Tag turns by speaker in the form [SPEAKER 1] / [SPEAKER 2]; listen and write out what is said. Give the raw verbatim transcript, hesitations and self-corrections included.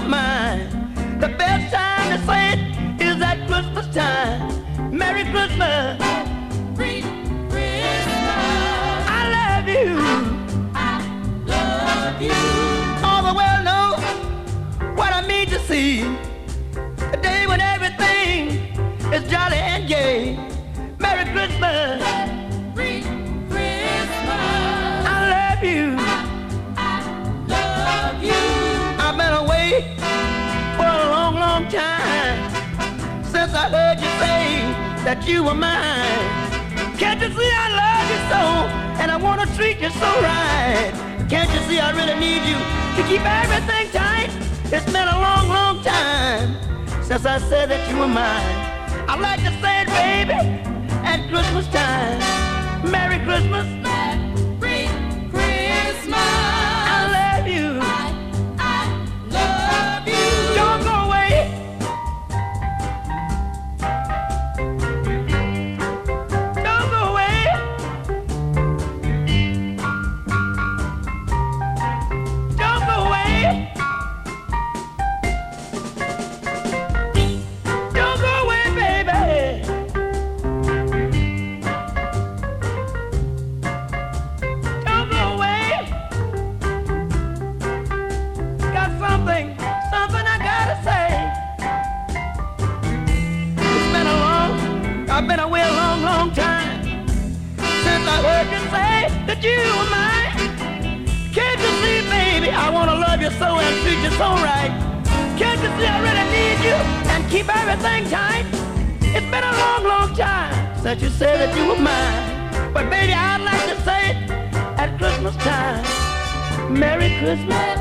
[SPEAKER 1] mine. The best time to say it is at Christmas time. Merry Christmas.
[SPEAKER 2] Merry Christmas.
[SPEAKER 1] I love you.
[SPEAKER 2] I love you.
[SPEAKER 1] All the world knows what I mean to see. A day when everything is jolly and gay. Merry Christmas.
[SPEAKER 2] Merry Christmas.
[SPEAKER 1] I love you.
[SPEAKER 2] I love you.
[SPEAKER 1] I've been away for a long, long time since I heard you say that you were mine. Can't you see I love you so, and I want to treat you so right? Can't you see I really need you to keep everything tight? It's been a long, long time since I said that you were mine. I'd like to say it, baby, at Christmas time. Merry Christmas.
[SPEAKER 2] Merry Christmas.
[SPEAKER 1] I love you.
[SPEAKER 2] I, I love you.
[SPEAKER 1] Don't go away. Don't go away. Don't go away. Don't go away, baby. Don't go away. Got something, something I gotta say. It's been a long, I've been away a long, long time since I heard you say that you were mine. Can't you see, baby, I wanna love you so and treat you so right. Can't you see I really need you and keep everything tight? It's been a long, long time since you said that you were mine. But baby, I'd like to say it at Christmas time. Merry Christmas.